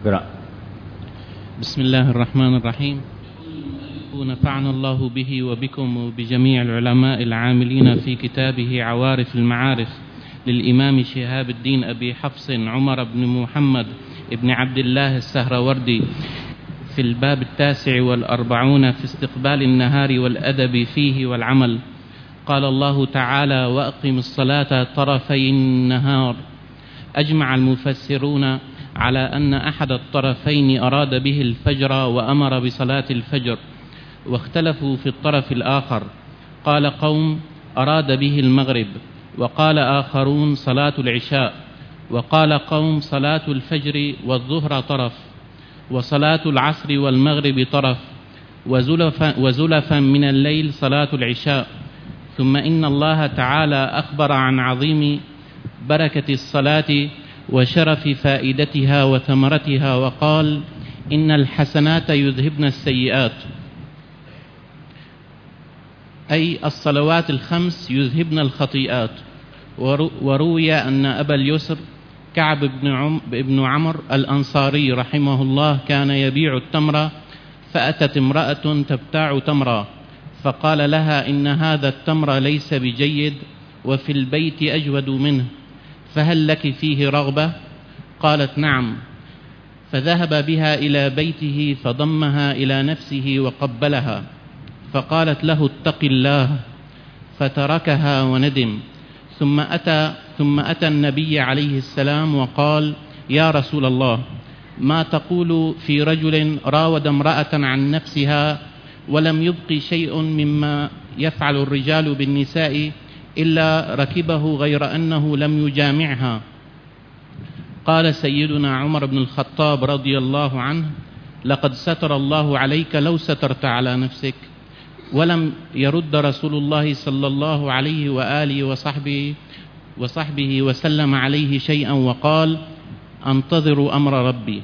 اقرأ. بسم الله الرحمن الرحيم. ونفعنا الله به وبكم وبجميع العلماء العاملين في كتابه عوارف المعارف للإمام شهاب الدين أبي حفص عمر بن محمد ابن عبد الله السهروردي في الباب 49 في استقبال النهار والأدب فيه والعمل. قال الله تعالى: وأقم الصلاة طرفي النهار. أجمع المفسرون على أن أحد الطرفين أراد به الفجر وأمر بصلاة الفجر، واختلفوا في الطرف الآخر. قال قوم أراد به المغرب، وقال آخرون صلاة العشاء، وقال قوم صلاة الفجر والظهر طرف، وصلاة العصر والمغرب طرف، وزلفا من الليل صلاة العشاء. ثم إن الله تعالى أخبر عن عظيم بركة الصلاة وشرف فائدتها وثمرتها، وقال: إن الحسنات يذهبن السيئات، أي الصلوات الخمس يذهبن الخطيئات. وروي أن أبا اليسر كعب بن عمرو الأنصاري رحمه الله كان يبيع التمر، فأتت امرأة تبتاع تمرا، فقال لها: إن هذا التمر ليس بجيد، وفي البيت أجود منه، فهل لك فيه رغبة؟ قالت: نعم. فذهب بها إلى بيته فضمها إلى نفسه وقبلها، فقالت له: اتق الله، فتركها وندم. ثم أتى النبي عليه السلام وقال: يا رسول الله، ما تقول في رجل راود امرأة عن نفسها ولم يبق شيء مما يفعل الرجال بالنساء إلا ركبه غير أنه لم يجامعها؟ قال سيدنا عمر بن الخطاب رضي الله عنه: لقد ستر الله عليك لو سترت على نفسك. ولم يرد رسول الله صلى الله عليه وآله وصحبه وسلم عليه شيئا، وقال: أنتظر أمر ربي.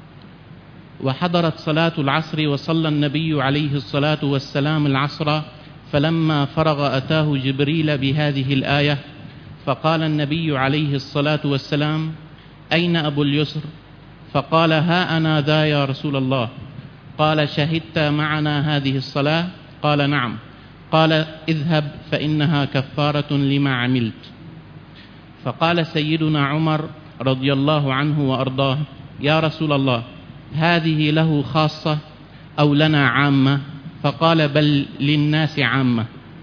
وحضرت صلاة العصر، وصلى النبي عليه الصلاة والسلام العصر، فلما فرغ أتاه جبريل بهذه الآية، فقال النبي عليه الصلاة والسلام: أين أبو اليسر؟ فقال: ها أنا ذا يا رسول الله. قال: شهدت معنا هذه الصلاة؟ قال: نعم. قال: اذهب فإنها كفارة لما عملت. فقال سيدنا عمر رضي الله عنه وأرضاه: يا رسول الله، هذه له خاصة أو لنا عامة؟ فقال: بل للناس عامة.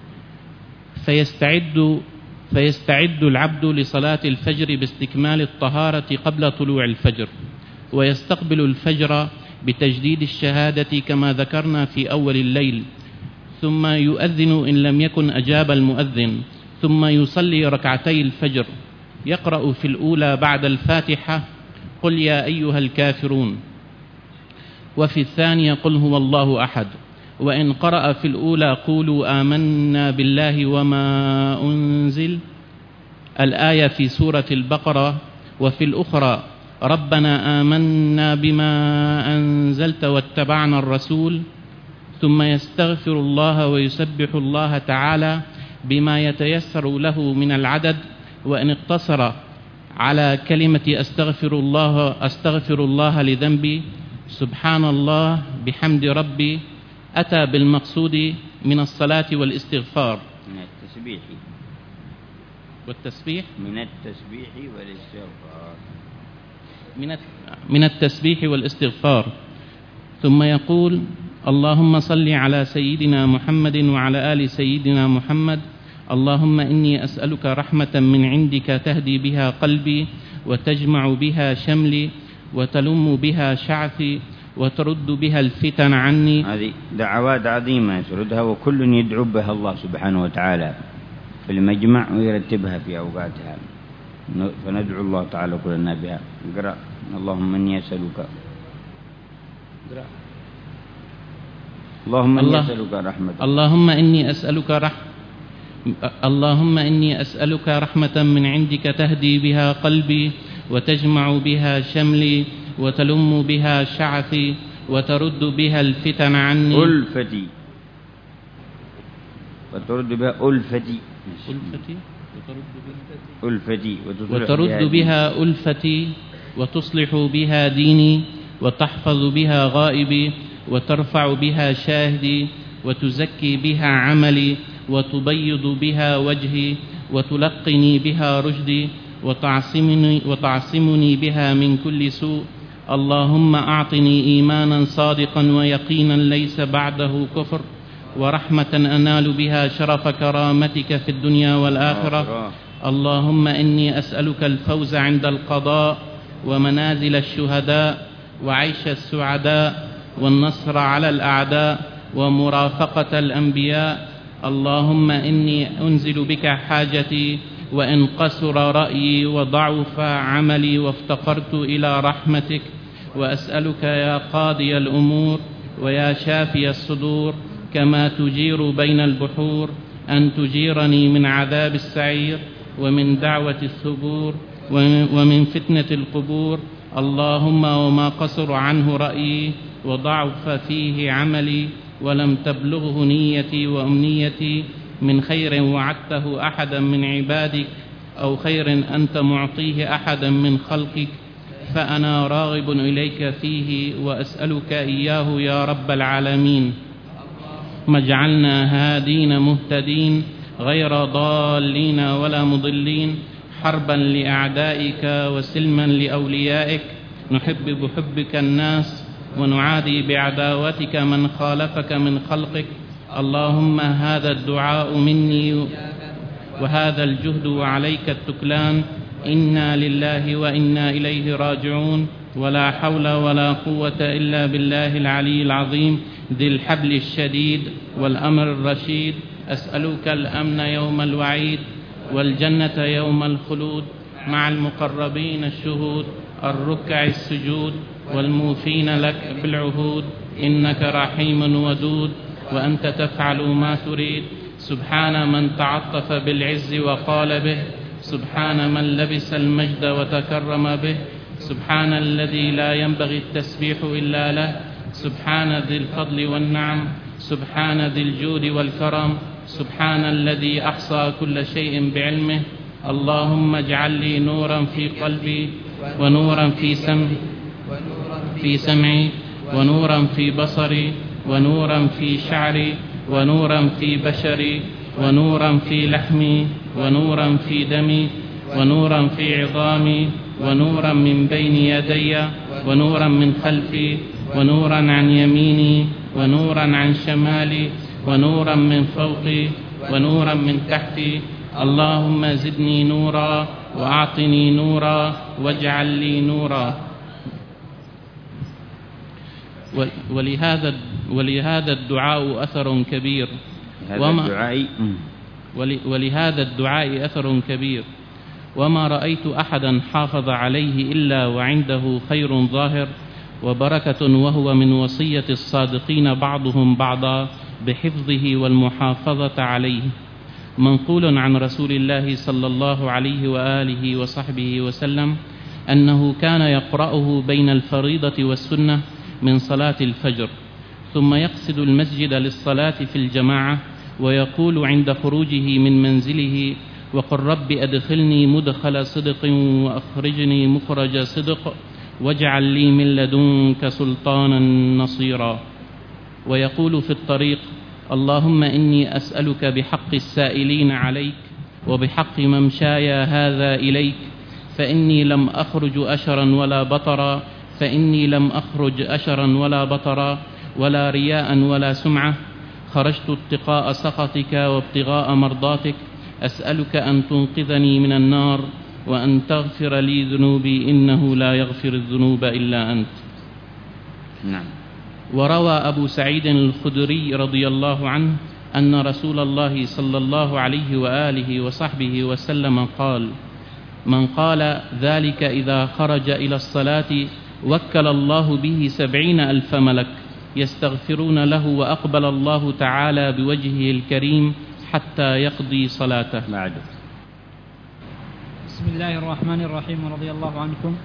فيستعد العبد لصلاة الفجر باستكمال الطهارة قبل طلوع الفجر، ويستقبل الفجر بتجديد الشهادة كما ذكرنا في أول الليل، ثم يؤذن إن لم يكن أجاب المؤذن، ثم يصلي ركعتي الفجر، يقرأ في الأولى بعد الفاتحة: قل يا أيها الكافرون، وفي الثانية: قل هو الله أحد. وإن قرأ في الأولى: قولوا آمنا بالله وما أنزل، الآية في سورة البقرة، وفي الأخرى: ربنا آمنا بما أنزلت واتبعنا الرسول، ثم يستغفر الله ويسبح الله تعالى بما يتيسر له من العدد. وإن اقتصر على كلمة أستغفر الله لذنبي، سبحان الله بحمد ربي، أتى بالمقصود من الصلاة والاستغفار. من التسبيح والاستغفار. ثم يقول: اللهم صل على سيدنا محمد وعلى آل سيدنا محمد. اللهم إني أسألك رحمة من عندك تهدي بها قلبي، وتجمع بها شملي، وتلم بها شعثي، وترد بها الفتن عني. هذه دعوات عظيمة يسردها، وكل يدعو بها الله سبحانه وتعالى في المجمع ويرتبها في أوقاتها، فندعو الله تعالى كلنا بها. اقرأ: اللهم إني أسألك اللهم إني أسألك رحمة من عندك تهدي بها قلبي، وتجمع بها شملي، وتلم بها شعثي، وترد بها الفتن عني. وترد بها وترد بها ألفتي، وتصلح بها ديني، وتحفظ بها غائبي، وترفع بها شاهدي، وتزكي بها عملي، وتبيض بها وجهي، وتلقني بها رشدي، وتعصمني بها من كل سوء. اللهم أعطني إيمانا صادقا ويقينا ليس بعده كفر، ورحمة أنال بها شرف كرامتك في الدنيا والآخرة. اللهم إني أسألك الفوز عند القضاء، ومنازل الشهداء، وعيش السعداء، والنصر على الأعداء، ومرافقة الأنبياء. اللهم إني أنزل بك حاجتي، وإن قصر رأيي وضعف عملي وافتقرت إلى رحمتك. وأسألك يا قاضي الأمور ويا شافي الصدور، كما تجير بين البحور، أن تجيرني من عذاب السعير، ومن دعوة الثبور، ومن فتنة القبور. اللهم وما قصر عنه رأيي وضعف فيه عملي، ولم تبلغه نيتي وأمنيتي من خير وعدته أحدا من عبادك، أو خير أنت معطيه أحدا من خلقك، فأنا راغب إليك فيه وأسألك إياه يا رب العالمين. ما اجعلنا هادين مهتدين غير ضالين ولا مضلين، حربا لأعدائك وسلما لأوليائك، نحب بحبك الناس ونعادي بعداوتك من خالفك من خلقك. اللهم هذا الدعاء مني وهذا الجهد وعليك التكلان، إنا لله وإنا إليه راجعون، ولا حول ولا قوة إلا بالله العلي العظيم ذي الحبل الشديد والأمر الرشيد. أسألك الأمن يوم الوعيد، والجنة يوم الخلود، مع المقربين الشهود، الركع السجود، والموفين لك بالعهود. إنك رحيم ودود، وأنت تفعل ما تريد. سبحان من تعطف بالعز وقال به، سبحان من لبس المجد وتكرم به، سبحان الذي لا ينبغي التسبيح إلا له، سبحان ذي الفضل والنعم، سبحان ذي الجود والكرم، سبحان الذي أحصى كل شيء بعلمه. اللهم اجعل لي نورا في قلبي، ونورا في سمعي، ونورا في بصري، ونورا في شعري، ونورا في بشري، ونورا في لحمي، ونورا في دمي، ونورا في عظامي، ونورا من بين يدي، ونورا من خلفي، ونورا عن يميني، ونورا عن شمالي، ونورا من فوقي، ونورا من تحتي. اللهم زدني نورا، وأعطني نورا، واجعل لي نورا. ولهذا الدعاء أثر كبير. ولهذا الدعاء أثر كبير، وما رأيت أحدا حافظ عليه إلا وعنده خير ظاهر وبركة، وهو من وصية الصادقين بعضهم بعضا بحفظه والمحافظة عليه. منقول عن رسول الله صلى الله عليه وآله وصحبه وسلم أنه كان يقرأه بين الفريضة والسنة من صلاة الفجر، ثم يقصد المسجد للصلاة في الجماعة، ويقول عند خروجه من منزله: وقل رب أدخلني مدخل صدق، وأخرجني مخرج صدق، واجعل لي من لدنك سلطانا نصيرا. ويقول في الطريق: اللهم إني أسألك بحق السائلين عليك، وبحق ممشاي هذا إليك، فإني لم أخرج أشرا ولا بطرا، ولا رياء ولا سمعة، خرجت اتقاء سخطك وابتغاء مرضاتك. أسألك أن تنقذني من النار، وأن تغفر لي ذنوبي، إنه لا يغفر الذنوب إلا أنت. نعم. وروى أبو سعيد الخدري رضي الله عنه أن رسول الله صلى الله عليه وآله وصحبه وسلم قال: من قال ذلك إذا خرج إلى الصلاة وكل الله به 70,000 ملك يستغفرون له، وأقبل الله تعالى بوجهه الكريم حتى يقضي صلاته. بسم الله الرحمن الرحيم. رضي الله عنكم.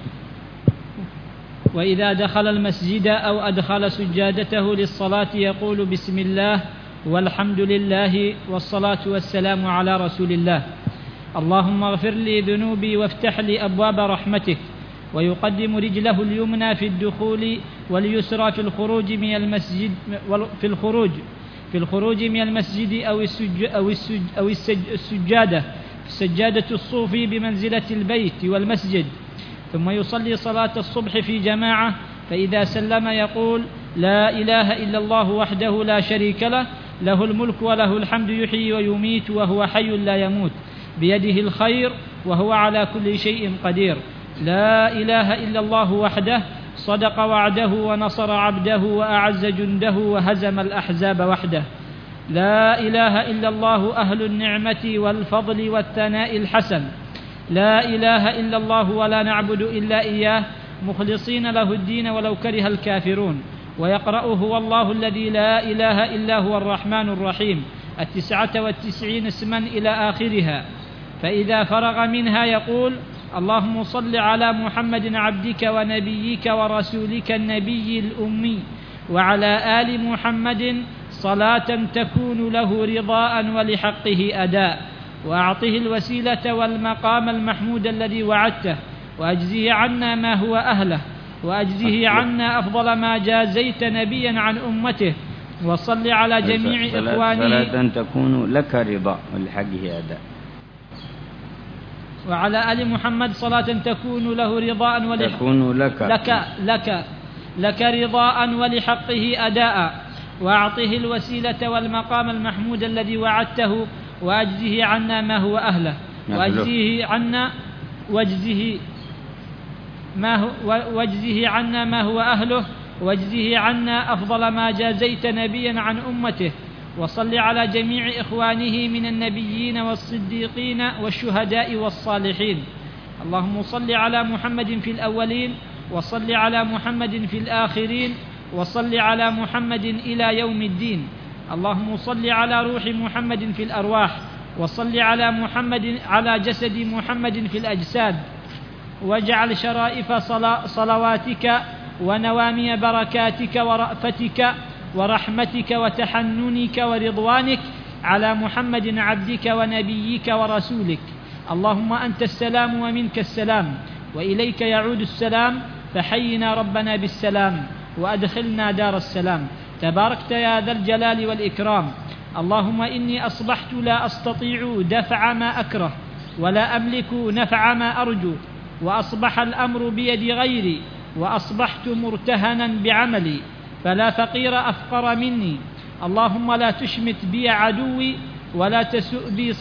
وإذا دخل المسجد أو أدخل سجادته للصلاة يقول: بسم الله والحمد لله والصلاة والسلام على رسول الله. اللهم اغفر لي ذنوبي وافتح لي أبواب رحمتك، ويقدم رجله اليمنى في الدخول واليسرى في الخروج من المسجد في الخروج من المسجد أو السجادة سجادة الصوف بمنزلة البيت والمسجد. ثم يصلي صلاة الصبح في جماعة، فإذا سلم يقول: لا إله إلا الله وحده لا شريك له، له الملك وله الحمد يحيي ويميت وهو حي لا يموت، بيده الخير وهو على كل شيء قدير. لا إله إلا الله وحده، صدق وعده ونصر عبده وأعز جنده وهزم الأحزاب وحده. لا إله إلا الله أهل النعمة والفضل والثناء الحسن. لا إله إلا الله ولا نعبد إلا إياه مخلصين له الدين ولو كره الكافرون. ويقرأه هو الله الذي لا إله إلا هو الرحمن الرحيم 99 اسما إلى آخرها. فإذا فرغ منها يقول: اللهم صل على محمد عبدك ونبيك ورسولك النبي الأمي وعلى آل محمد صلاة تكون له رضاء ولحقه أداء، وأعطه الوسيلة والمقام المحمود الذي وعدته، وأجزه عنا ما هو أهله، وأجزه عنا أفضل ما جازيت نبيا عن أمته. وصل على جميع إخوانه صلاة تكون لك رضا ولحقه أداء، وعلى آل محمد صلاة تكون له رضاء تكون لك رضاء ولحقه أداء، وأعطه الوسيلة والمقام المحمود الذي وعدته، وأجزه عنا ما هو أهله، واجزه عنا ما هو أهله، واجزه عنا أفضل ما جازيت نبيا عن أمته. وصل على جميع إخوانه من النبيين والصديقين والشهداء والصالحين. اللهم صل على محمد في الأولين، وصل على محمد في الآخرين، وصل على محمد إلى يوم الدين. اللهم صل على روح محمد في الأرواح، وصل على محمد على جسد محمد في الأجساد، واجعل شرائف صلواتك ونوامي بركاتك ورأفتك ورحمتك وتحننك ورضوانك على محمد عبدك ونبيك ورسولك. اللهم أنت السلام ومنك السلام، وإليك يعود السلام، فحينا ربنا بالسلام وأدخلنا دار السلام. تباركت يا ذا الجلال والإكرام. اللهم إني أصبحت لا أستطيع دفع ما أكره ولا أملك نفع ما أرجو، وأصبح الأمر بيد غيري، وأصبحت مرتهنا بعملي، فلا فقير أفقر مني. اللهم لا تشمت بي عدوي، ولا تسؤ بي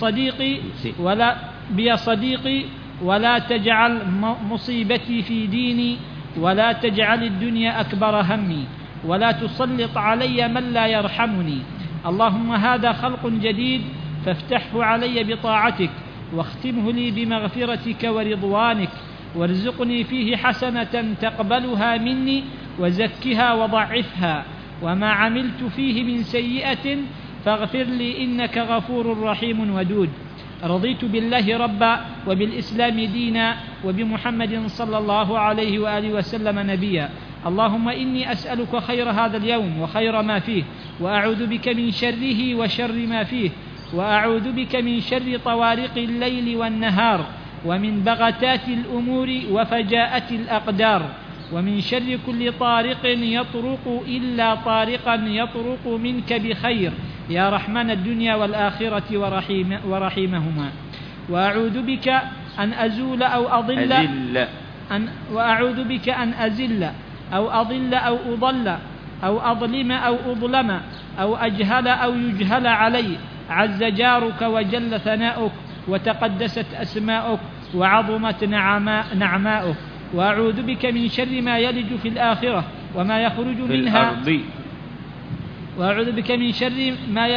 صديقي، ولا تجعل مصيبتي في ديني، ولا تجعل الدنيا أكبر همي، ولا تسلط علي من لا يرحمني. اللهم هذا خلق جديد فافتحه علي بطاعتك، واختمه لي بمغفرتك ورضوانك، وارزقني فيه حسنة تقبلها مني، وزكها وضعفها. وما عملت فيه من سيئة فاغفر لي إنك غفور رحيم ودود. رضيت بالله ربا، وبالإسلام دينا، وبمحمد صلى الله عليه وآله وسلم نبيا. اللهم إني أسألك خير هذا اليوم وخير ما فيه، وأعوذ بك من شره وشر ما فيه، وأعوذ بك من شر طوارق الليل والنهار، ومن بغتات الأمور وفجاءة الأقدار، ومن شر كل طارق يطرق إلا طارقا يطرق منك بخير يا رحمن الدنيا والآخرة ورحيمهما. وأعوذ بك أن أزول أو أضل وأعوذ بك أن أزل أو أضل أو أضل أو أظلم أو أظلم أو أجهل أو يجهل علي. عز جارك وجل ثناؤك وتقدست أسماؤك وعظمت نعماؤك. وأعوذ بك من شر ما يلج في الآخرة وما يخرج منها، وأعوذ بك من شر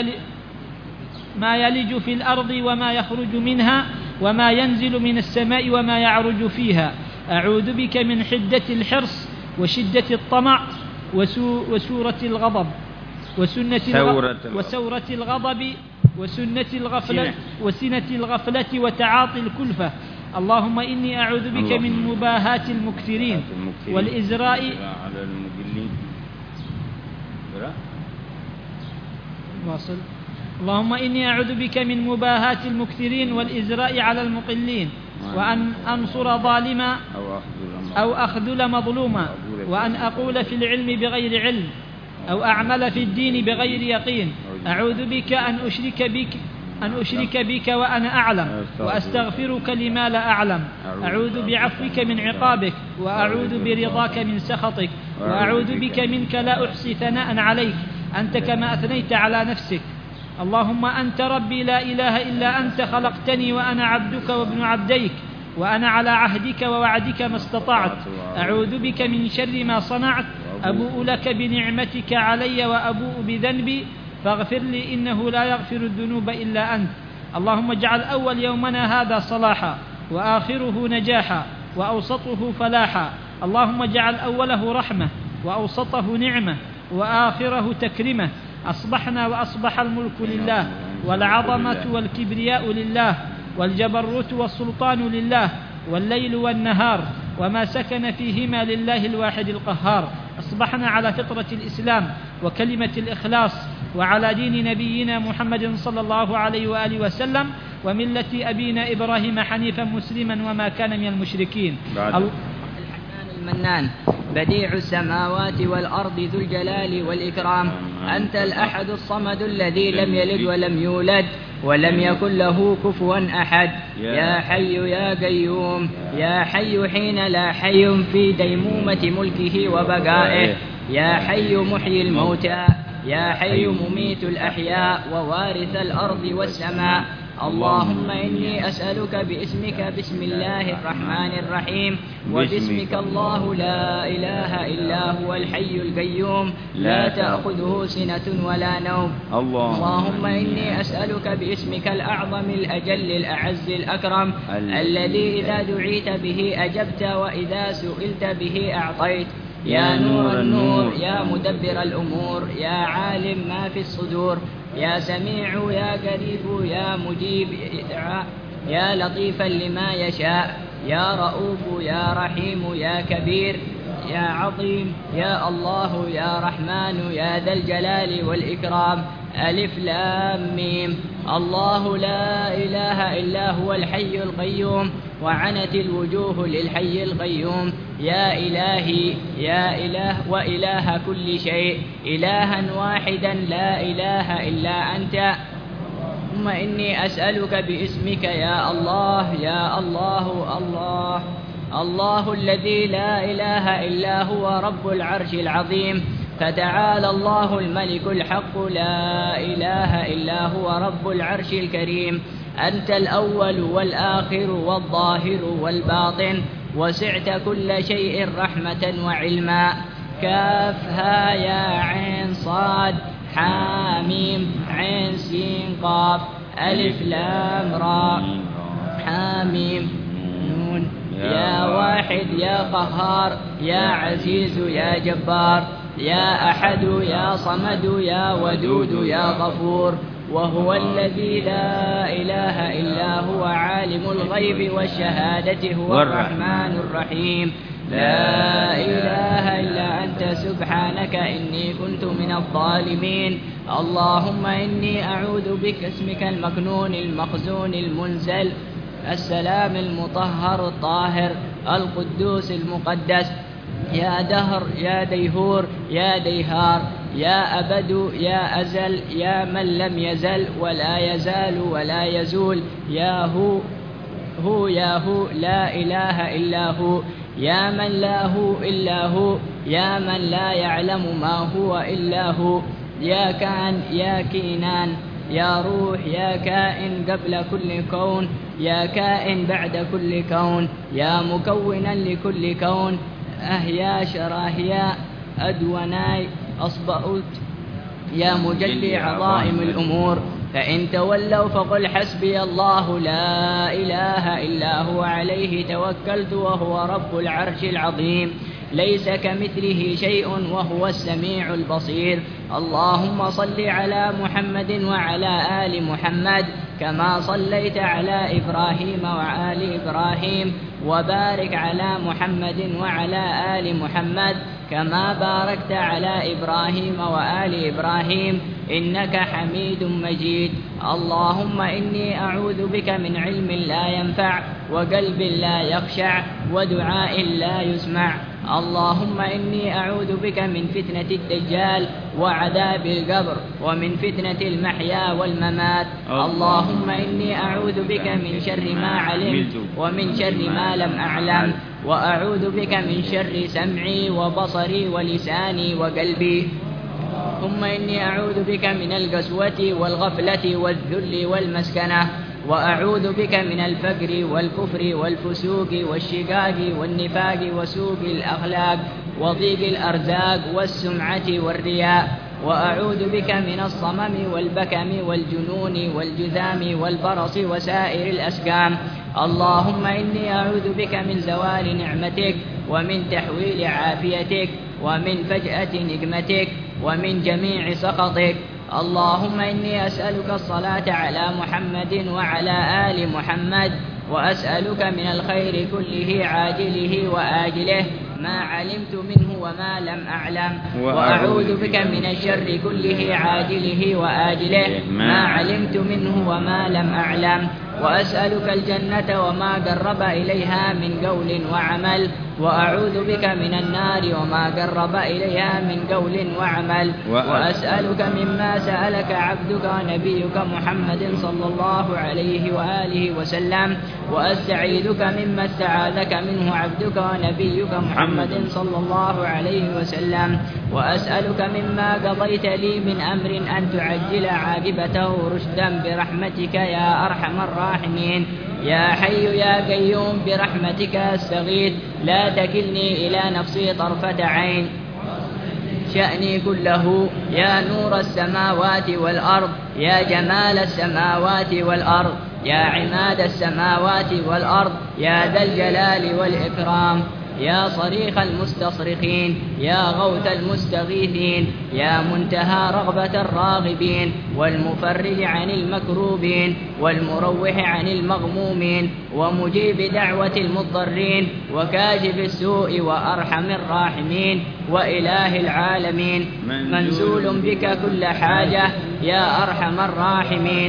ما يلج في الأرض وما يخرج منها، وما ينزل من السماء وما يعرج فيها. أعوذ بك من حدة الحرص وشدة الطمع وسورة الغضب وسورة الغضب وسنة الغفلة وتعاطي الكلفة. اللهم إني أعوذ بك من مباهات المكثرين والإزراء على المجلين. اللهم إني أعوذ بك من مباهات المكثرين والإزراء على المقلين، وأن أنصر ظالما أو أخذل مظلوما، وأن أقول في العلم بغير علم، أو أعمل في الدين بغير يقين. أعوذ بك أن أشرك بك وأنا أعلم، وأستغفرك لما لا أعلم. أعوذ بعفوك من عقابك، وأعوذ برضاك من سخطك، وأعوذ بك منك لا أحصي ثناء عليك أنت كما أثنيت على نفسك. اللهم أنت ربي لا إله إلا أنت، خلقتني وأنا عبدك وابن عبديك، وأنا على عهدك ووعدك ما استطعت. أعوذ بك من شر ما صنعت، أبوء لك بنعمتك علي وأبوء بذنبي، فاغفر لي إنه لا يغفر الذنوب إلا أنت. اللهم اجعل أول يومنا هذا صلاحا، وآخره نجاحا، وأوسطه فلاحا. اللهم اجعل أوله رحمة، وأوسطه نعمة، وآخره تكرمة. أصبحنا وأصبح الملك لله، والعظمة والكبرياء لله، والجبروت والسلطان لله، والليل والنهار وما سكن فيهما لله الواحد القهار. أصبحنا على فطرة الإسلام وكلمة الإخلاص، وعلى دين نبينا محمد صلى الله عليه وآله وسلم، وملة أبينا إبراهيم حنيفا مسلما وما كان من المشركين. الحنان المنان بديع السماوات والأرض ذو الجلال والإكرام. أنت الأحد الصمد الذي لم يلد ولم يولد ولم يكن له كفوا أحد. يا حي يا قيوم، يا حي حين لا حي في ديمومة ملكه وبقائه. يا حي محيي الموتى، يا حي مميت الأحياء ووارث الأرض والسماء. اللهم إني أسألك باسمك بسم الله الرحمن الرحيم، وباسمك الله لا إله إلا هو الحي القيوم لا تأخذه سنة ولا نوم. اللهم إني أسألك باسمك الأعظم الأجل الأعز الأكرم، الذي إذا دعيت به أجبت، وإذا سئلت به أعطيت. يا نور النور، يا مدبر الأمور، يا عالم ما في الصدور، يا سميع يا قريب يا مجيب دعاء، يا لطيفا لما يشاء، يا رؤوف يا رحيم يا كبير يا عظيم، يا الله يا رحمن يا ذا الجلال والإكرام. ألف لام ميم. الله لا إله إلا هو الحي القيوم، وعنت الوجوه للحي القيوم. يا إلهي يا إله وإله كل شيء، إلها واحدا لا إله إلا أنت. ثم إني أسألك باسمك يا الله يا الله الله الله الذي لا إله إلا هو رب العرش العظيم. فتعالى الله الملك الحق لا إله إلا هو رب العرش الكريم. أنت الأول والآخر والظاهر والباطن، وسعت كل شيء رحمة وعلما. كافها يا عين صاد حاميم عين سين قاف ألف لام راء حاميم نون. يا واحد يا قهار، يا عزيز يا جبار، يا أحد يا صمد يا ودود يا غفور. وهو الذي لا إله إلا هو عالم الغيب والشهادة، هو الرحمن الرحيم. لا إله إلا أنت سبحانك إني كنت من الظالمين. اللهم إني أعوذ بك اسمك المكنون المخزون المنزل السلام المطهر الطاهر القدوس المقدس. يا دهر يا ديهور يا ديهار، يا أبد يا أزل، يا من لم يزل ولا يزال ولا يزول. يا هو يا هو لا إله إلا هو، يا من لا هو إلا هو، يا من لا يعلم ما هو إلا هو. يا كان يا كينان، يا روح يا كائن قبل كل كون، يا كائن بعد كل كون، يا مكونا لكل كون. أهيا شراهيا أدوناي أصبأت، يا مجلي عظائم الأمور. فإن تولوا فقل حسبي الله لا إله إلا هو عليه توكلت وهو رب العرش العظيم. ليس كمثله شيء وهو السميع البصير. اللهم صل على محمد وعلى آل محمد كما صليت على إبراهيم وآل إبراهيم، وبارك على محمد وعلى آل محمد كما باركت على إبراهيم وآل إبراهيم إنك حميد مجيد. اللهم إني أعوذ بك من علم لا ينفع وقلب لا يخشع ودعاء لا يسمع. اللهم إني أعوذ بك من فتنة الدجال وعذاب القبر ومن فتنة المحيا والممات. اللهم إني أعوذ بك من شر ما علمت ومن شر ما لم أعلم، وأعوذ بك من شر سمعي وبصري ولساني وقلبي. ثم إني أعوذ بك من القسوة والغفلة والذل والمسكنة، وأعوذ بك من الفقر والكفر والفسوق والشقاق والنفاق وسوء الأخلاق وضيق الأرزاق والسمعة والرياء. وأعوذ بك من الصمم والبكم والجنون والجذام والبرص وسائر الأسقام. اللهم إني أعوذ بك من زوال نعمتك ومن تحويل عافيتك ومن فجأة نقمتك ومن جميع سخطك. اللهم إني أسألك الصلاة على محمد وعلى آل محمد، وأسألك من الخير كله عاجله وآجله ما علمت منه وما لم أعلم، وأعوذ بك من الشر كله عاجله وآجله ما علمت منه وما لم أعلم، وأسألك الجنة وما قرب إليها من قول وعمل، وأعوذ بك من النار وما قرب إليها من قول وعمل، وأسألك مما سألك عبدك نبيك محمد صلى الله عليه وآله وسلم، وأستعيذك مما استعاذك منه عبدك نبيك محمد صلى الله عليه وسلم، وأسألك مما قضيت لي من أمر أن تعجل عاقبته رشدا برحمتك يا أرحم الراحمين. يا حي يا قيوم برحمتك أستغيث، لا تكلني إلى نفسي طرفة عين، شأني كله. يا نور السماوات والأرض، يا جمال السماوات والأرض، يا عماد السماوات والأرض، يا ذا الجلال والإكرام، يا صريخ المستصرخين، يا غوث المستغيثين، يا منتهى رغبة الراغبين، والمفرج عن المكروبين، والمروح عن المغمومين، ومجيب دعوة المضطرين، وكاشف السوء وأرحم الراحمين، وإله العالمين، منزول بك كل حاجة يا أرحم الراحمين.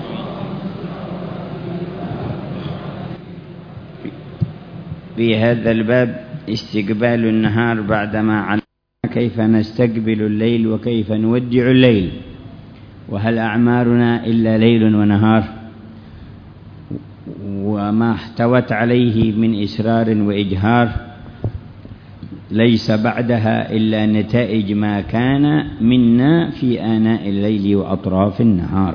في هذا الباب استقبال النهار بعدما علمنا كيف نستقبل الليل وكيف نودع الليل، وهل أعمارنا إلا ليل ونهار، وما احتوت عليه من إسرار وإجهار ليس بعدها إلا نتائج ما كان منا في آناء الليل وأطراف النهار.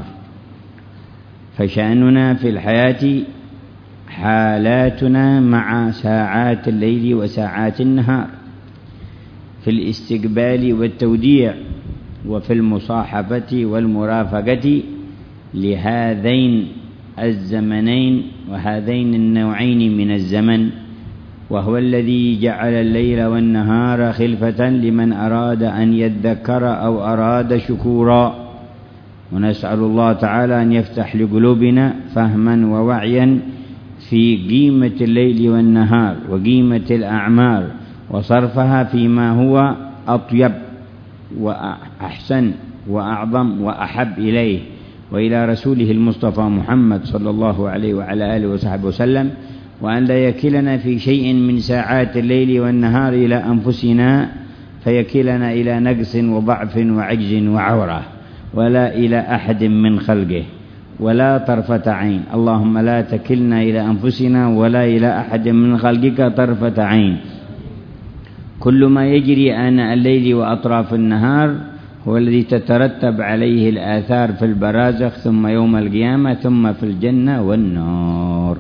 فشأننا في الحياة حالاتنا مع ساعات الليل وساعات النهار، في الاستقبال والتوديع، وفي المصاحبة والمرافقة لهذين الزمنين وهذين النوعين من الزمن، وهو الذي جعل الليل والنهار خلفة لمن أراد أن يذكر أو أراد شكورا. ونسأل الله تعالى أن يفتح لقلوبنا فهما ووعيا في قيمة الليل والنهار وقيمة الأعمار وصرفها فيما هو أطيب وأحسن وأعظم وأحب إليه وإلى رسوله المصطفى محمد صلى الله عليه وعلى آله وصحبه وسلم، وأن لا يكلنا في شيء من ساعات الليل والنهار إلى أنفسنا فيكلنا إلى نقص وضعف وعجز وعورة، ولا إلى أحد من خلقه، ولا طرفة عين. اللهم لا تكلنا إلى أنفسنا ولا إلى أحد من خلقك طرفة عين. كل ما يجري آناء الليل وأطراف النهار هو الذي تترتب عليه الآثار في البرازخ ثم يوم القيامة ثم في الجنة والنار.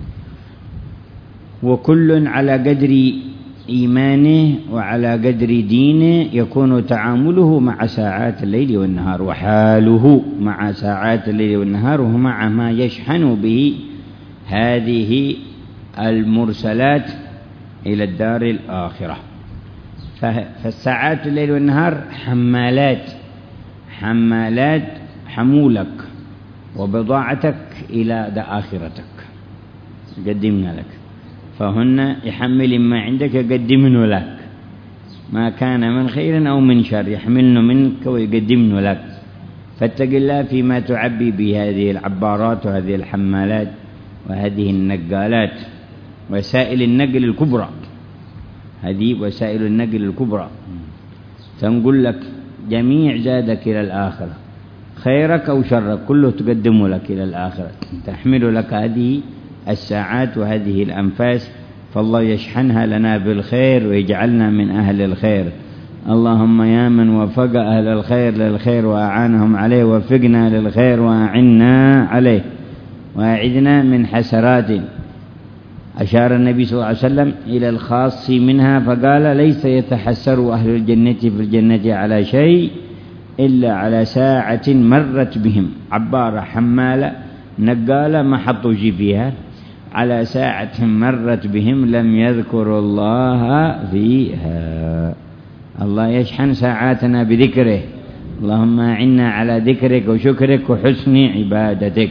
وكل على قدر إيمانه وعلى قدر دينه يكون تعامله مع ساعات الليل والنهار، وحاله مع ساعات الليل والنهار ومع ما يشحن به هذه المرسلات إلى الدار الآخرة. فالساعات الليل والنهار حمالات حمولك وبضاعتك إلى آخرتك، قدمنا لك، فهن يحمل ما عندك يقدمن لك. ما كان من خير أو من شر يحملن منك ويقدمن لك. فاتق الله فيما تعبي بهذه العبارات وهذه الحمالات وهذه النقالات، وسائل النقل الكبرى. هذه وسائل النقل الكبرى تنقل لك جميع زادك إلى الآخرة، خيرك أو شرك كله تقدم لك إلى الآخرة، تحمل لك هذه الساعات وهذه الأنفاس. فالله يشحنها لنا بالخير ويجعلنا من أهل الخير. اللهم يا من وفق أهل الخير للخير وأعانهم عليه، وفقنا للخير وأعنا عليه وأعذنا من حسرات. أشار النبي صلى الله عليه وسلم إلى الخاص منها فقال: ليس يتحسر أهل الجنة في الجنة على شيء إلا على ساعة مرت بهم. عبارة حمالة نقالة ما حطوا شي فيها، على ساعة مرت بهم لم يذكروا الله فيها. الله يشحن ساعاتنا بذكره. اللهم أعنا على ذكرك وشكرك وحسن عبادتك.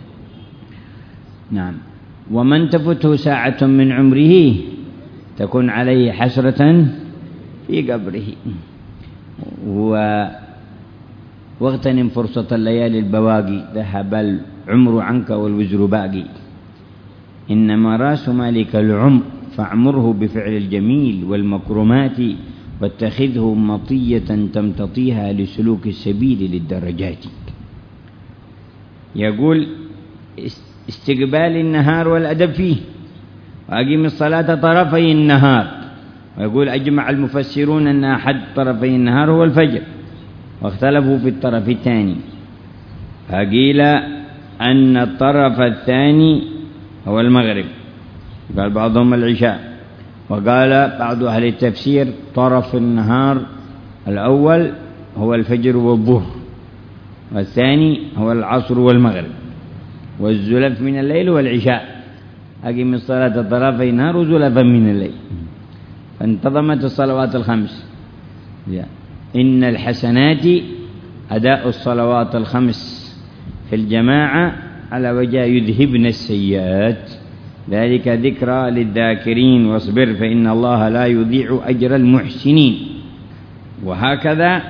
نعم. ومن تفته ساعة من عمره تكون عليه حسرة في قبره. واغتنم فرصة الليالي البواقي، ذهب العمر عنك والوزر باقي. إنما راس مالك العمر فاعمره بفعل الجميل والمكرمات، واتخذه مطية تمتطيها لسلوك السبيل للدرجات. يقول: استقبال النهار والأدب فيه، وأقيم الصلاة طرفي النهار. ويقول: أجمع المفسرون أن أحد طرفي النهار هو الفجر، واختلفوا في الطرف الثاني، فقيل أن الطرف الثاني هو المغرب، قال بعضهم العشاء، وقال بعض أهل التفسير طرف النهار الأول هو الفجر والظهر، والثاني هو العصر والمغرب، والزلف من الليل والعشاء. أقيم الصلاة طرفي النهار وزلفا من الليل، فانتظمت الصلوات الخمس. إن الحسنات أداء الصلوات الخمس في الجماعة على وجه يذهبن السيئات، ذلك ذكرى للذاكرين. واصبر فإن الله لا يضيع أجر المحسنين. وهكذا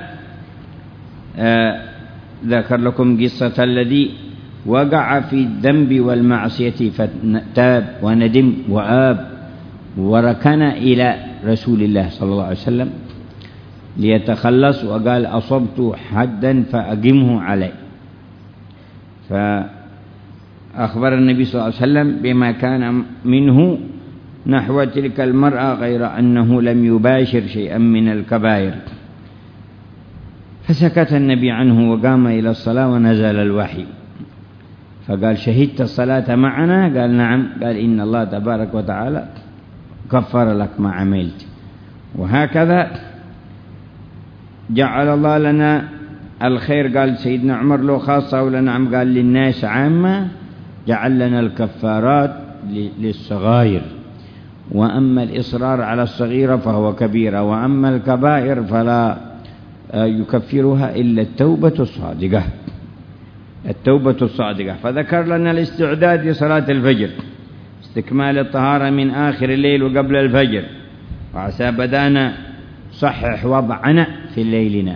ذكر لكم قصة الذي وقع في الذنب والمعصية فتاب وندم وآب وركن إلى رسول الله صلى الله عليه وسلم ليتخلص، وقال: أصبت حدا فأقمه علي. فأخبر النبي صلى الله عليه وسلم بما كان منه نحو تلك المرأة، غير أنه لم يباشر شيئا من الكبائر. فسكت النبي عنه وقام إلى الصلاة ونزل الوحي، فقال: شهدت الصلاة معنا؟ قال: نعم. قال: إن الله تبارك وتعالى كفر لك ما عملت. وهكذا جعل الله لنا الخير. قال سيدنا عمر: له خاصة ولا نعم؟ قال: للناس عامة. جعل لنا الكفارات للصغائر، وأما الإصرار على الصغيرة فهو كبيرة، وأما الكبائر فلا يكفرها إلا التوبة الصادقة. التوبة الصادقة. فذكر لنا الاستعداد لصلاة الفجر، استكمال الطهارة من آخر الليل وقبل الفجر. وعسى بدانا صحح وضعنا في ليلنا،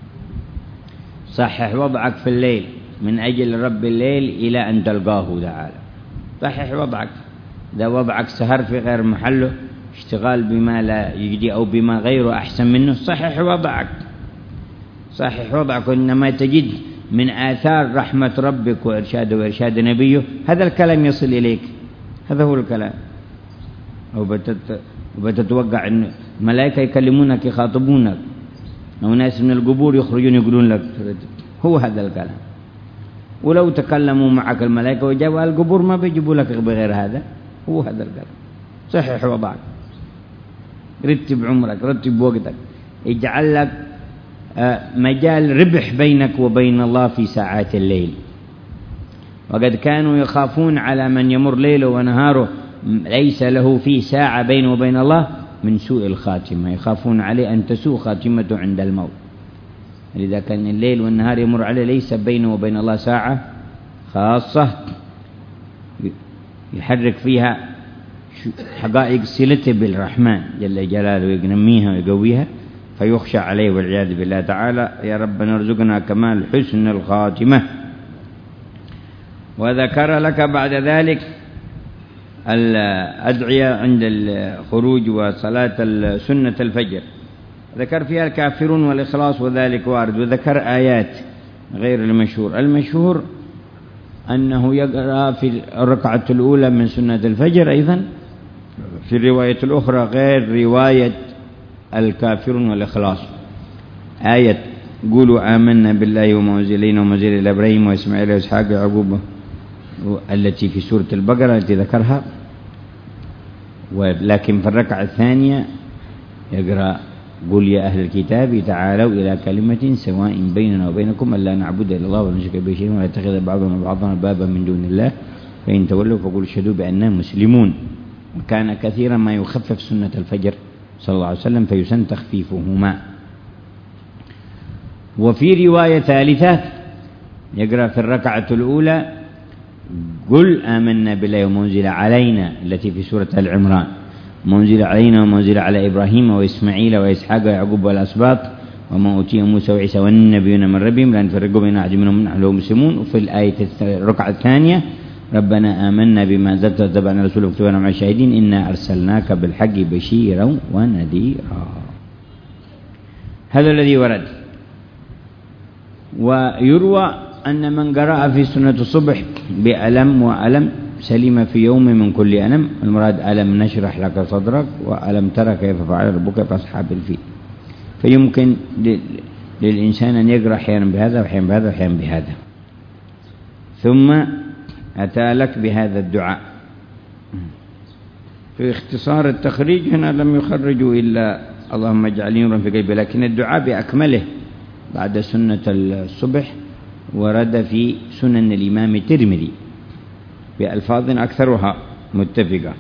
صحح وضعك في الليل من أجل رب الليل إلى أن تلقاه تعالى. صحح وضعك. إذا وضعك سهر في غير محله، اشتغال بما لا يجدي أو بما غيره أحسن منه، صحح وضعك. صحح وضعك. إنما تجد من آثار رحمة ربك وإرشاده وإرشاد نبيه هذا الكلام يصل إليك. هذا هو الكلام. وبتتوقع أن الملائكة يكلمونك يخاطبونك، أو ناس من القبور يخرجون يقولون لك. هو هذا الكلام. ولو تكلموا معك الملائكة وجابوا القبور ما بيجيبوا لك بغير هذا. هو هذا الكلام. صحح وضعك، رتب عمرك، رتب وقتك، اجعل لك مجال ربح بينك وبين الله في ساعات الليل. وقد كانوا يخافون على من يمر ليله ونهاره ليس له فيه ساعة بينه وبين الله من سوء الخاتمة، يخافون عليه أن تسوء خاتمته عند الموت. لذا كان الليل والنهار يمر عليه ليس بينه وبين الله ساعة خاصة يحرك فيها حقائق صلته بالرحمن جل جلاله وينميها ويقويها فيخشى عليه والعياذ بالله تعالى. يا رب ارزقنا كمال حسن الخاتمة. وذكر لك بعد ذلك الأدعية عند الخروج وصلاة سنة الفجر، ذكر فيها الكافرون والإخلاص وذلك وارد، وذكر آيات غير المشهور. المشهور أنه يقرأ في الركعة الأولى من سنة الفجر أيضا في الرواية الأخرى غير رواية الكافرون والإخلاص، آية قولوا آمنا بالله وما أنزل إلينا وما أنزل إلى إبراهيم وإسماعيل وإسحاق ويعقوب التي في سورة البقرة التي ذكرها. ولكن في الركعة الثانية يقرأ قل يا أهل الكتاب تعالوا إلى كلمة سواء بيننا وبينكم ألا نعبد إلا الله ولا نشرك به شيئا ولا يتخذ بعضنا بعضا بابا من دون الله فإن تولوا فقولوا اشهدوا بأننا مسلمون. وكان كثيرا ما يخفف سنة الفجر صلى الله عليه وسلم فيسن تخفيفهما. وفي رواية ثالثة يقرأ في الركعة الأولى قل آمنا بالله وما أنزل علينا التي في سورة العمران، وما أنزل علينا وما أنزل على إبراهيم وإسماعيل وإسحاق ويعقوب والأسباط وما أوتي موسى وعيسى والنبيون من ربهم لا نفرق بين أحد منهم نحن له مسلمون. وفي الآية الركعة الثانية ربنا آمنا بما أنزلت واتبعنا رسولك واكتبنا مع الشاهدين إنا أرسلناك بالحق بشيرا ونذيرا. هذا الذي ورد. ويروى أن من قرأ في سنة الصبح بألم وألم سلم في يوم من كل ألم، المراد ألم نشرح لك صدرك وألم ترى كيف فعل ربك بأصحاب الفيل. فيمكن للإنسان أن يقرأ أحيانا بهذا وأحيانا بهذا وأحيانا بهذا. ثم أتى لك بهذا الدعاء. في اختصار التخريج هنا لم يخرجوا إلا اللهم اجعلني نورا في قلبي، لكن الدعاء بأكمله بعد سنة الصبح ورد في سنن الإمام الترمذي بألفاظ أكثرها متفقة.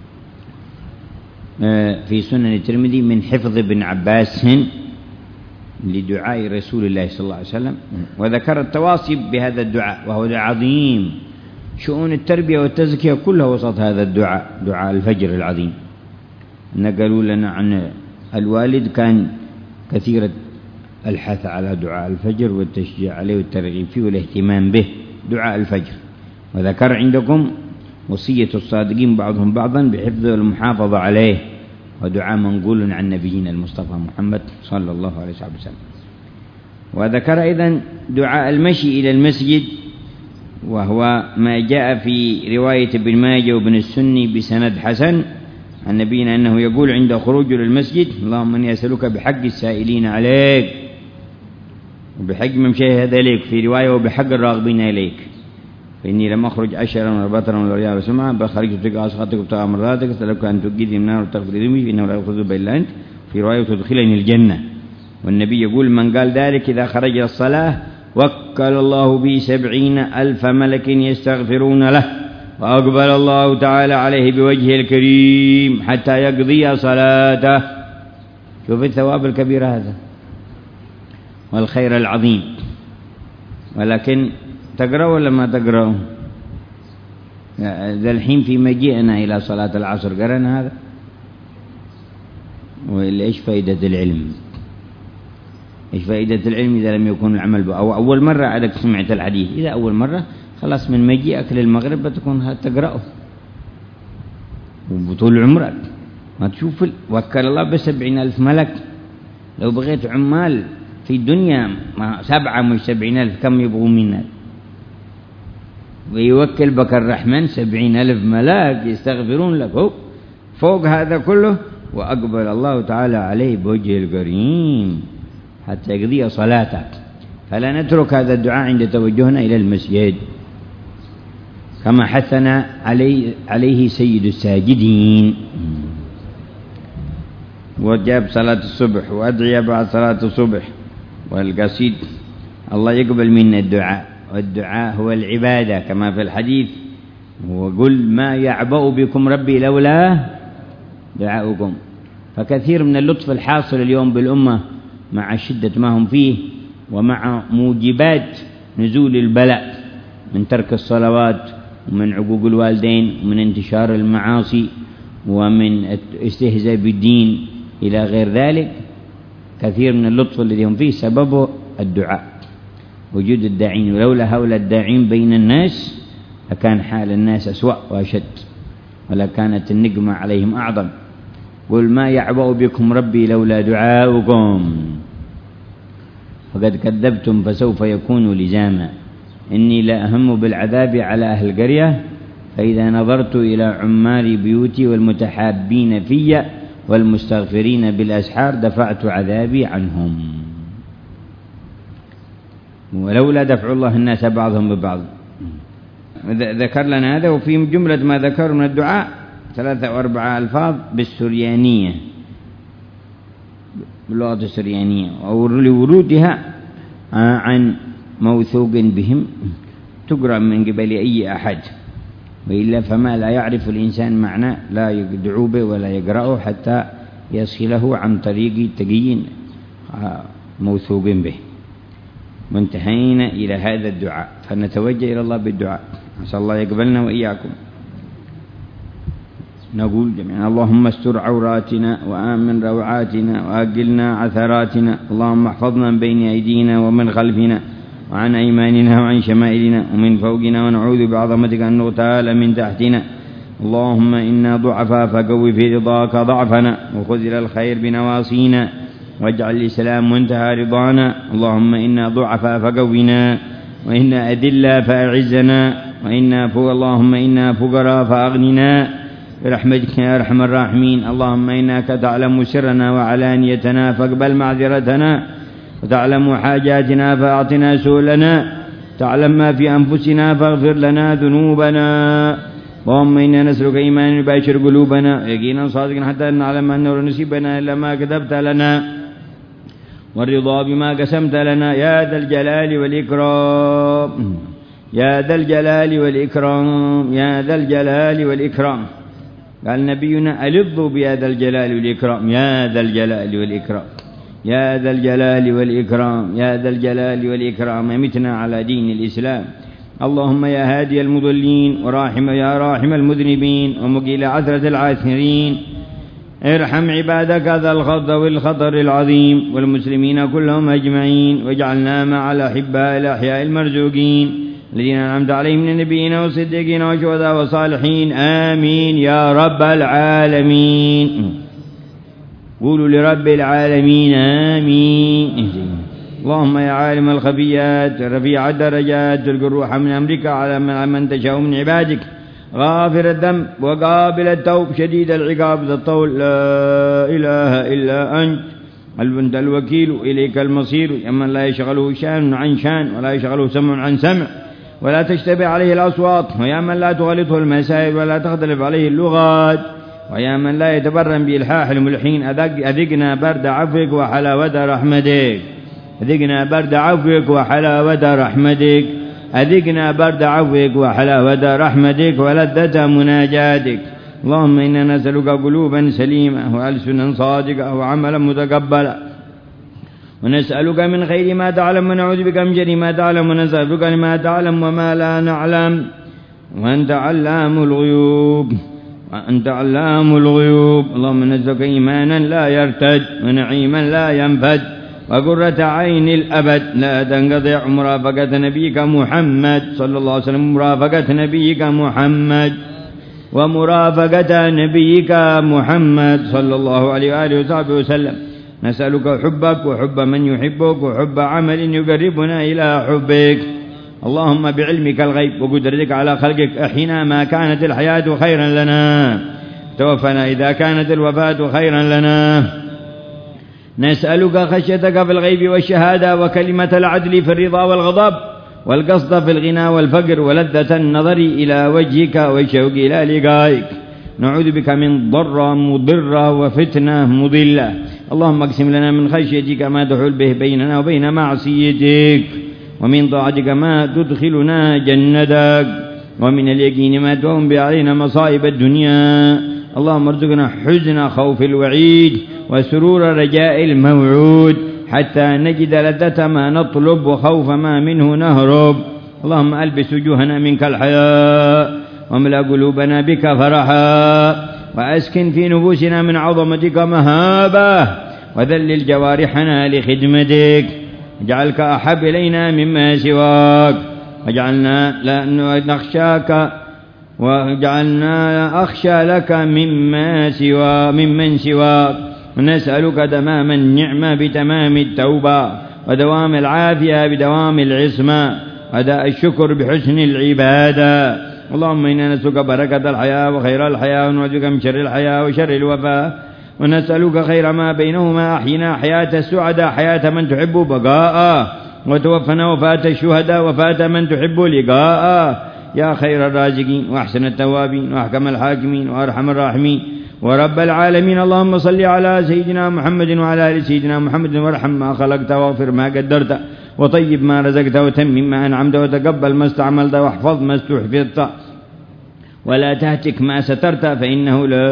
في سنن الترمذي من حفظ ابن عباس لدعاء رسول الله صلى الله عليه وسلم، وذكر التواصي بهذا الدعاء وهو دعاء عظيم. شؤون التربية والتزكية كلها وسط هذا الدعاء، دعاء الفجر العظيم. نقلوا لنا عن الوالد كان كثير الحث على دعاء الفجر والتشجيع عليه والترغيب فيه والاهتمام به، دعاء الفجر. وذكر عندكم وصية الصادقين بعضهم بعضا بحفظه والمحافظة عليه، ودعاء منقول عن نبينا المصطفى محمد صلى الله عليه وسلم. وذكر أيضا دعاء المشي إلى المسجد، وهو ما جاء في رواية ابن ماجه وابن السني بسند حسن عن نبينا أنه يقول عند خروجه للمسجد اللهم إني أسألك بحق السائلين عليك وبحق من شهد إليك، في رواية وبحق الراغبين إليك، فإني لم أخرج أشرا ولا بطرا ولا رياء وسمعا بل خرجت ابتغاء سخطك وابتغاء مرضاتك أسألك أن تجيزني من النار وتغفر ذنبي فإنه لا يغفر ذنوب إلا أنت، في رواية وتدخلني الجنة. والنبي يقول من قال ذلك إذا خرج الصلاة وكل الله به 70,000 ملك يستغفرون له وأقبل الله تعالى عليه بوجهه الكريم حتى يقضي صلاته. شوف الثواب الكبير هذا والخير العظيم. ولكن تقرأ ولا ما تقرأ؟ ذا الحين في مجيئنا إلى صلاة العصر قرأنا هذا، وإيش فائدة العلم؟ إيش فائدة العلم إذا لم يكون العمل به؟ أو أول مرة عادك سمعت الحديث، إذا أول مرة خلاص من مجيئك للمغرب بتكون تقرأه وبطول عمرك ما تشوف. وكل الله ب70,000 ملك. لو بغيت عمال في الدنيا 7 مش 70,000 كم يبغوا منا؟ ويوكل بك الرحمن 70,000 ملاك يستغفرون لك فوق هذا كله، وأقبل الله تعالى عليه بوجه الكريم حتى يقضي صلاتك. فلا نترك هذا الدعاء عند توجهنا إلى المسجد كما حثنا عليه سيد الساجدين. وجاب صلاة الصبح وأدعية بعد صلاة الصبح والقصيد. الله يقبل منا الدعاء، والدعاء هو العبادة كما في الحديث وقل ما يعبأ بكم ربي لولا دعاؤكم. فكثير من اللطف الحاصل اليوم بالأمة مع شدة ما هم فيه ومع موجبات نزول البلاء من ترك الصلوات ومن عقوق الوالدين ومن انتشار المعاصي ومن استهزاء بالدين إلى غير ذلك، كثير من اللطف الذي هم فيه سببه الدعاء، وجود الداعين. ولولا هؤلاء الداعين بين الناس لكان حال الناس أسوأ وأشد، ولكانت النقمة عليهم أعظم. قل ما يعبأ بكم ربي لولا دعاؤكم فقد كذبتم فسوف يكون لزاما. إني لأهم بالعذاب على أهل القرية، فإذا نظرت إلى عمار بيوتي والمتحابين في والمستغفرين بالأسحار دفعت عذابي عنهم. ولولا دفع الله الناس بعضهم ببعض. ذكر لنا هذا. وفي جملة ما ذكر من الدعاء 3 أو 4 ألفاظ بالسريانية، باللغة السريانية، أو لورودها عن موثوق بهم تقرأ من قبل أي أحد، وإلا فما لا يعرف الإنسان معناه لا يدعو به ولا يقرأه حتى يصله عن طريق تقي موثوق به. وانتهينا إلى هذا الدعاء، فنتوجه إلى الله بالدعاء، نسأل الله يقبلنا وإياكم. نقول جميعا: اللهم استر عوراتنا وآمن روعاتنا وأقلنا عثراتنا، اللهم احفظنا من بين أيدينا ومن خلفنا وعن أيماننا وعن شمائلنا ومن فوقنا، ونعوذ بعظمتك أن نغتال من تحتنا. اللهم إنا ضعفاء فقو في رضاك ضعفنا، وخذ إلى الخير بنواصينا، واجعل الإسلام منتهى رضانا. اللهم إنا ضعفاء فقونا، وإنا أذلا فأعزنا، اللهم إنا فقراء فأغننا برحمتك يا أرحم الراحمين. اللهم إنك تعلم سرنا وعلانيتنا فاقبل معذرتنا، وتعلم حاجاتنا فأعطنا سؤلنا، تعلم ما في أنفسنا فاغفر لنا ذنوبنا. اللهم إنا نسألك إيمانا يباشر قلوبنا، ويقينا صادقا حتى نعلم أنه نصيبنا إلا ما كتبت لنا، والرضا بما قسمت لنا يا ذا الجلال والإكرام، يا ذا الجلال والإكرام، يا ذا الجلال والإكرام. قال نبينا: ألظوا بهذا الجلال والإكرام، يا ذا الجلال والإكرام، يا ذا الجلال والإكرام، يا ذا الجلال والإكرام. أمتنا على دين الإسلام. اللهم يا هادي المضلين، وراحم يا راحم المذنبين، ومقيل عثرة العاثرين، ارحم عبادك ذا الخطر والخطر العظيم، والمسلمين كلهم أجمعين، واجعلنا مع الأحباء الأحياء المرزوقين الذين أنعمت عليهم من النبيين والصديقين والشهداء والصالحين. آمين يا رب العالمين. قولوا لرب العالمين آمين. اللهم يا عالم الخفيات رفيع الدرجات، تلقي الروح من أمرك على من تشاء من عبادك، غافر الذنب وقابل التوب شديد العقاب ذا الطول، لا إله إلا أنت الوكيل إليك المصير. يا من لا يشغله شان عن شان، ولا يشغله سمع عن سمع، ولا تشتبه عليه الأصوات، ويا من لا تغلطه المسائل ولا تختلف عليه اللغات، ويا من لا يتبرم بإلحاح الملحين. أذقنا برد عفوك وحلاوة رحمتك، أذقنا برد عفوك وحلاوة رحمتك، أذقنا برد عفوك وحلاوة رحمتك ولذة مناجاتك. اللهم إنا نسألك قلوبا سليمة وألسنا صادقة وعملا متقبلا، ونسألك من خير ما تعلم، ونعوذ بك من شر ما تعلم، ونسألك لما تعلم وما لا نعلم، وأنت علام الغيوب، وأنت علام الغيوب. اللهم نسألك إيمانا لا يرتد، ونعيما لا ينفد، وقرة عين الأبد لا تنقطع، مرافقة نبيك محمد صلى الله عليه وسلم، مرافقة نبيك محمد، ومرافقة نبيك محمد صلى الله عليه وآله وصحبه وسلم. نسألك حبك وحب من يحبك، وحب عمل يقربنا إلى حبك. اللهم بعلمك الغيب وقدرتك على خلقك أحينا ما كانت الحياة خيرا لنا، توفنا إذا كانت الوفاة خيرا لنا. نسألك خشيتك في الغيب والشهادة، وكلمة العدل في الرضا والغضب، والقصد في الغنى والفقر، ولذة النظر إلى وجهك والشوق إلى لقائك. نعوذ بك من ضر مضرة وفتنة مضلة. اللهم اقسم لنا من خشيتك ما تحول به بيننا وبين معصيتك، ومن طاعتك ما تدخلنا جنتك، ومن اليقين ما تهون به علينا مصائب الدنيا. اللهم ارزقنا حزن خوف الوعيد، وسرور رجاء الموعود، حتى نجد لذة ما نطلب وخوف ما منه نهرب. اللهم ألبس وجوهنا منك الحياء، واملأ قلوبنا بك فرحا، وأسكن في نفوسنا من عظمتك مهابة، وذلل جوارحنا لخدمتك، اجعلك أحب إلينا مما سواك، واجعلنا لا نخشاك، واجعلنا أخشى لك ممن سواك، ونسألك تمام النعمة بتمام التوبة، ودوام العافية بدوام العصمة، أداء الشكر بحسن العبادة. اللهم إنا نسألك بركة الحياة وخير الحياة، ونعوذ بك من شر الحياة وشر الوفاة، ونسألك خير ما بينهما، أحينا حياة السعداء حياة من تحب بقاء، وتوفنا وفاة الشهداء وفاة من تحب لقاء، يا خير الرازقين وأحسن التوابين وأحكم الحاكمين وأرحم الراحمين ورب العالمين. اللهم صل على سيدنا محمد وعلى آل سيدنا محمد، وارحم ما خلقت واغفر ما قدرت وطيب ما رزقت وتمم ما أنعمت وتقبل ما استعملت واحفظ ما استحفظت ولا تهتك ما سترت، فإنه لا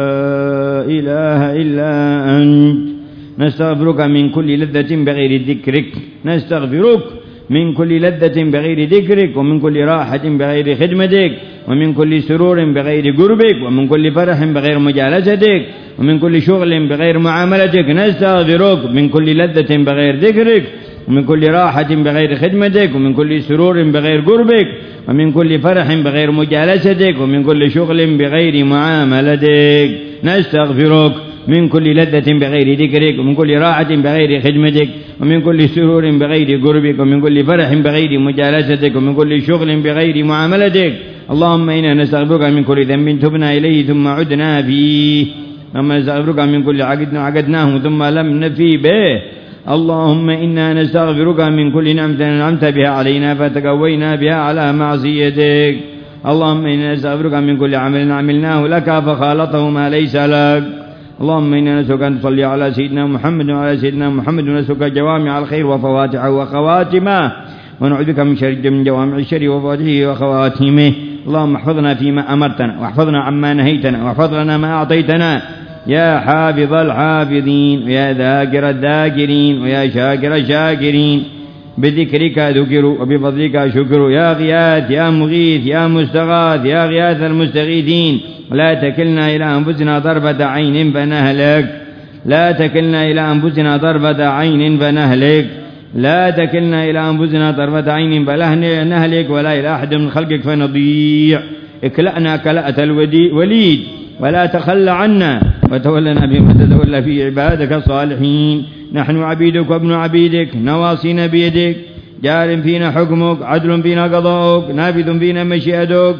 إله إلا أنت. نستغفرك من كل لذة بغير ذكرك، نستغفرك من كل لذة بغير ذكرك، ومن كل راحة بغير خدمتك، ومن كل سرور بغير قربك، ومن كل فرح بغير مجالستك، ومن كل شغل بغير معاملتك. نستغفرك من كل لذة بغير ذكرك، ومن كل راحة بغير خدمتك، ومن كل سرور بغير قربك، ومن كل فرح بغير مجالستك، ومن كل شغل بغير معاملتك. نستغفرك من كل لذة بغير ذكرك، ومن كل راحة بغير خدمتك، ومن كل سرور بغير قربك، ومن كل فرح بغير مجالستك، ومن كل شغل بغير معاملتك. اللهم إنا نستغفرك من كل ذنب تبنا إليه ثم عدنا فيه، اللهم نستغفرك من كل عقدناه ثم لم نفي به. اللهم إنا نستغفرك من كل نعمة أنعمت بها علينا فتقوينا بها على معصيتك. اللهم إنا نستغفرك من كل عمل عملناه لك فخالطه ما ليس لك. اللهم إنا نسألك أن تصلي على سيدنا محمد وعلى سيدنا محمد، ونسألك جوامع الخير وفواتحه وخواتمه، ونعوذ بك من جوامع الشر وفواتحه وخواتمه. اللهم احفظنا فيما أمرتنا، واحفظنا عما نهيتنا، واحفظ لنا ما أعطيتنا، يا حافظ الحافظين، ويا ذاكر الذاكرين، ويا شاكر الشاكرين. بذكرك ذكروا وبفضلك شكروا، يا غياث يا مغيث يا مستغاث يا غياث المستغيثين. لا تكلنا إلى أنفسنا طرفة عين فنهلك، لا تكلنا إلى أنفسنا طرفة عين فنهلك، لا تكلنا إلى أنفسنا طرفة عين فنهلك، ولا إلى أحد من خلقك فنضيع. اكلأنا كلأة الوليد، ولا تخلى عنا، وتولنا بما تتولى في عبادك الصالحين. نحن عبيدك وابن عبيدك، نواصينا بيدك، جار فينا حكمك، عدل فينا قضاؤك، نافذ فينا مشيئتك،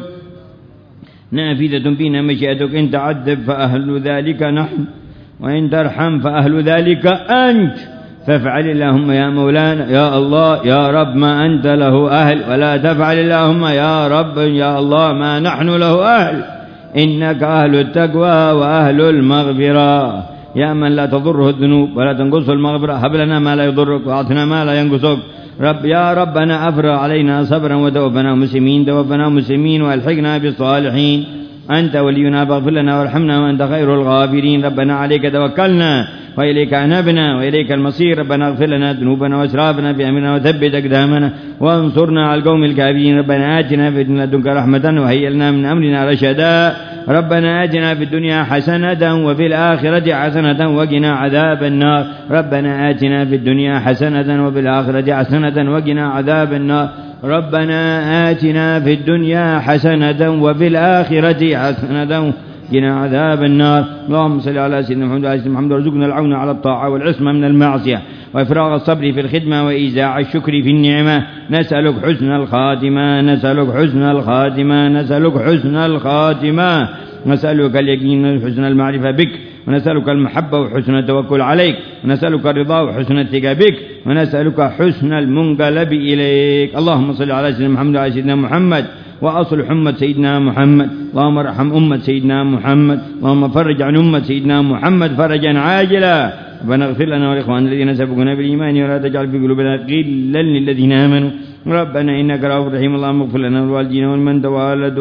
نافذة فينا مشيئتك. إن تعذب فأهل ذلك نحن، وإن ترحم فأهل ذلك أنت. فافعل اللهم يا مولانا يا الله يا رب ما أنت له أهل، ولا تفعل اللهم يا رب يا الله ما نحن له أهل. إنك أهل التقوى وأهل المغفرة، يا من لا تضره الذنوب ولا تنقص المغفرة. هب لنا ما لا يضرك وأعطنا ما لا ينقصك. رب يا ربنا أفرغ علينا صبرا، وتوفنا مسلمين، توفنا مسلمين، وألحقنا بالصالحين. أنت ولينا فاغفر لنا وارحمنا وأنت خير الغافرين. ربنا عليك توكلنا وإليك أنبنا وإليك المصير. ربنا اغفر لنا ذنوبنا واسرافنا في أمرنا وثبت أقدامنا وانصرنا على القوم الكافرين. ربنا آتنا في لدنك رحمة وهيئ لنا من أمرنا رشدا. ربنا آتنا في الدنيا حسنة وفي الآخرة حسنة وقنا عذاب النار. ربنا آتنا في الدنيا حسنة وفي الآخرة حسنة وقنا عذاب النار. ربنا آتنا في الدنيا حسنة وفي الآخرة حسنة وقنا عذاب النار. اللهم صل على سيدنا محمد وعلى سيدنا محمد، وارزقنا العون على الطاعة والعصمة من المعصية، وإفراغ الصبر في الخدمة، وإيزاع الشكر في النعمة. نسألك حسن الخاتمة، نسألك حسن الخاتمة، نسألك حسن الخاتمة. نسألك اليقين وحسن المعرفة بك، ونسألك المحبة وحسن التوكل عليك، ونسألك الرضا وحسن الثقة بك، ونسألك حسن المنقلب إليك. اللهم صل على سيدنا محمد وعلى سيدنا محمد، وأصلح أمة سيدنا محمد. اللهم ارحم أمة سيدنا محمد، اللهم فرج عن أمة سيدنا محمد فرجا عاجلا. ربنا اغفر لنا ولإخواننا الذين سبقونا بالإيمان، ولا تجعل في قلوبنا غلا للذين آمنوا ربنا إنك رؤوف رحيم. اللهم اغفر لنا ولوالدينا ولمن توالد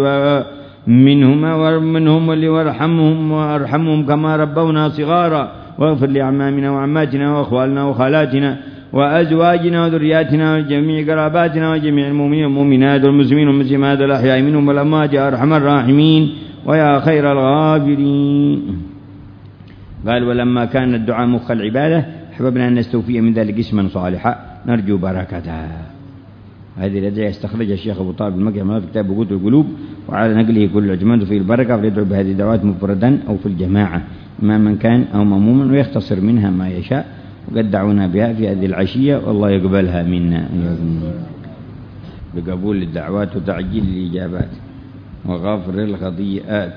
منهما ومنهم وارحمهم كما ربونا صغارا. واغفر لأعمامنا وعماتنا وأخوالنا وخالاتنا وأزواجنا وذرياتنا وجميع قراباتنا وجميع المؤمنين والمؤمنات والمسلمين والمسلمات الأحياء منهم والأموات يا أرحم الراحمين. ويا خير الغافرين. قال ولما كان الدعاء مخ العبادة أحببنا أن نستوفي من ذلك اسما صالحا نرجو بركته. هذه الأدعية استخرجها الشيخ أبو طالب المكي في كتاب وقود القلوب، وعلى نقله كل اعتماد في البركة، فليدعو بهذه الدعوات مفردا أو في الجماعة إماما كان أو مأموما، ويختصر منها ما يشاء، وقد دعونا بها في هذه العشية والله يقبلها منا بقبول الدعوات وتعجيل الإجابات وغفر الخطيئات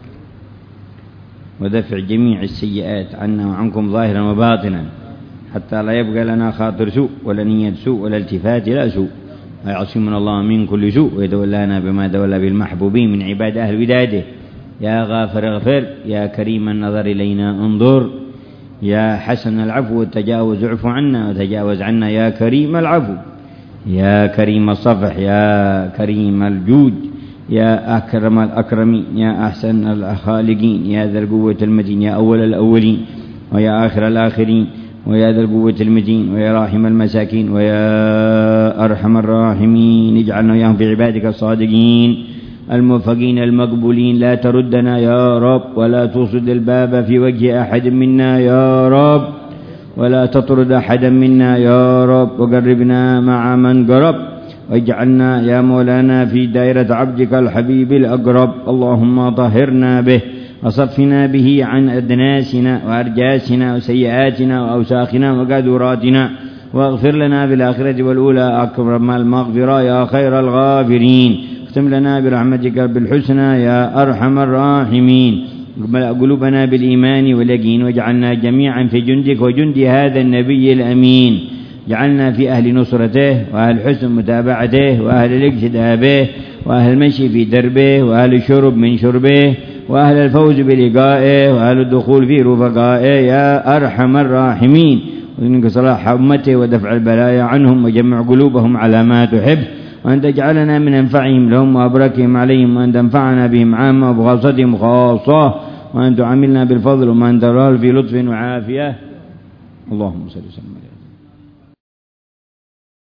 ودفع جميع السيئات عنا وعنكم ظاهرا وباطنا، حتى لا يبقى لنا خاطر سوء ولا نية سوء ولا التفات لا سوء، ويعصمنا الله من كل سوء ويتولانا بما تولى بالمحبوبين من عباد أهل وداده. يا غافر اغفر، يا كريم النظر إلينا انظر، يا حسن العفو والتجاوز اعف عنا وتجاوز عنا، يا كريم العفو، يا كريم الصفح، يا كريم الجود، يا أكرم الأكرمين، يا أحسن الخالقين، يا ذا القوة المتين، يا أول الأولين ويا آخر الآخرين، ويا ذا القوة المتين، ويا راحم المساكين، ويا أرحم الراحمين. اجعلنا وياهم في عبادك الصادقين الموفقين المقبولين. لا تردنا يا رب، ولا تصد الباب في وجه أحد منا يا رب، ولا تطرد أحدا منا يا رب، وقربنا مع من قرب، واجعلنا يا مولانا في دائرة عبدك الحبيب الأقرب. اللهم طهرنا به وصفنا به عن أدناسنا وأرجاسنا وسيئاتنا وأوساخنا وقدراتنا، واغفر لنا في الآخرة والأولى أكرم المغفرة يا خير الغافرين. اختم لنا برحمتك بالحسنى يا أرحم الراحمين. قلوبنا بالإيمان واليقين، واجعلنا جميعا في جندك وجند هذا النبي الأمين. جعلنا في أهل نصرته وأهل حسن متابعته وأهل الاقتداء به وأهل المشي في دربه وأهل الشرب من شربه وأهل الفوز بلقائه وأهل الدخول في رفقائه يا أرحم الراحمين. وإنك صلاح أمته ودفع البلايا عنهم وجمع قلوبهم على ما تحب، وأن تجعلنا من أنفعهم لهم وأبركهم عليهم، وأن تنفعنا بهم عامة وبخاصتهم خاصة، وأن تعاملنا بالفضل وما أن تراه في لطف وعافية. اللهم صل وسلم عليه.